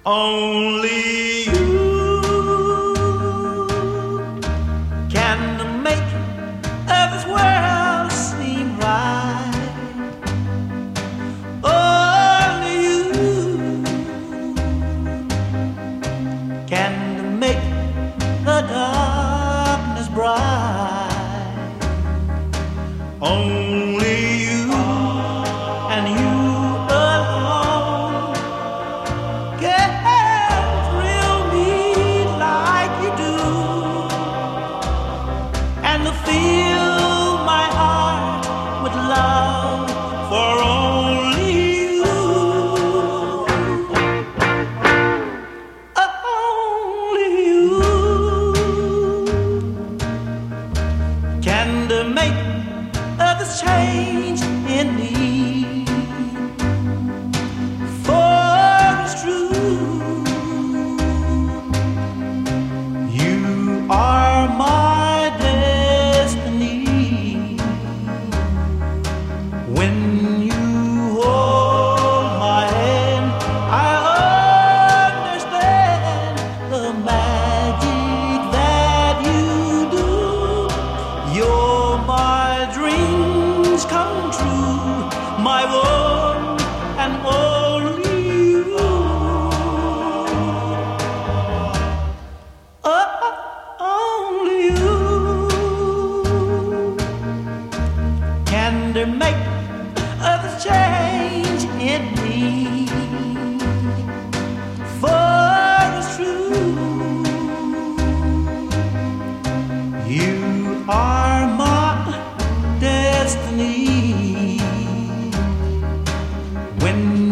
Only you can make this world seem right. Only you can make the darkness bright. Only you and you alone can thrill me like you do, and to fill my heart with love for only you. Only you can make this change in me. For it's true, you are my destiny. When you hold my hand, I understand the magic that you do. You're my dreams come true, my one and only you. Only you can make the change in me. For it's true, you are my destiny. When